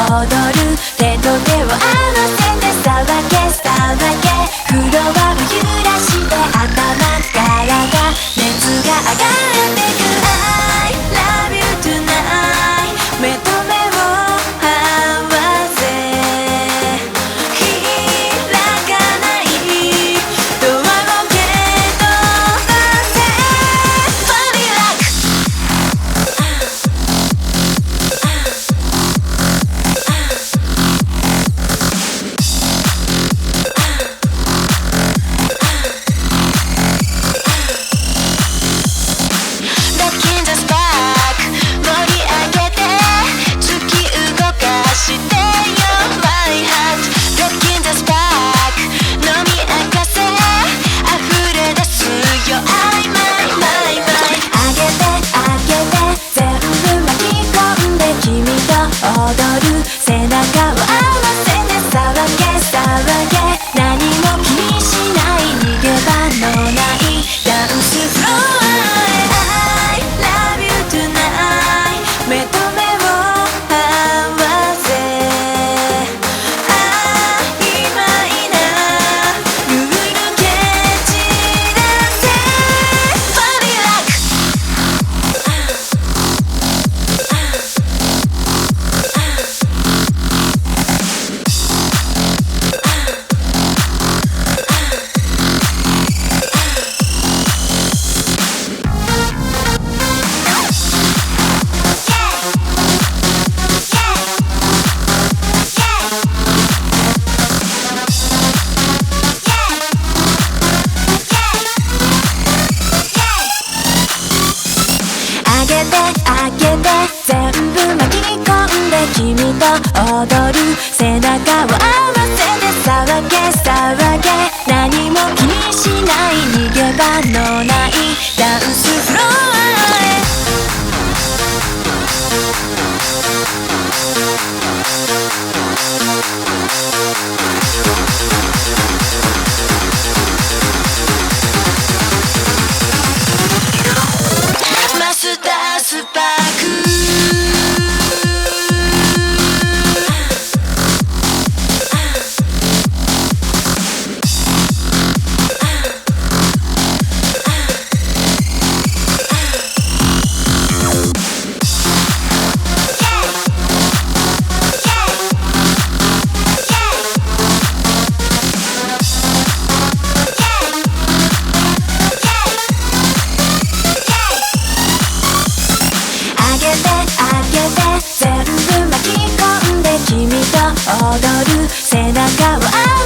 踊る手と手を合わせて騒げ騒げフロアを揺らして頭からが熱が上がってく I love you tonight 目と目を合わせ開かないドアを蹴飛ばせ Body Lock Rockin' the spark 盛り上げて突き動かしてよ My heart Rockin' the spark 飲み明かせ溢れ出すよ I my my my 上げて上げて全部巻き込んで君と踊る背中を合わせて騒げ騒げ何も気にしない逃げ場のないダンスフロアへ I love you tonight 目と目を合わせ曖昧なルール蹴散らせ Body Lock上げて上げて全部巻き込んで君と踊る背中を合わせて騒げ騒げ何も気にしない逃げ場のないダンスフロアへマスタースパーク上げて上げて全部巻き込んで君と踊る背中を合わせて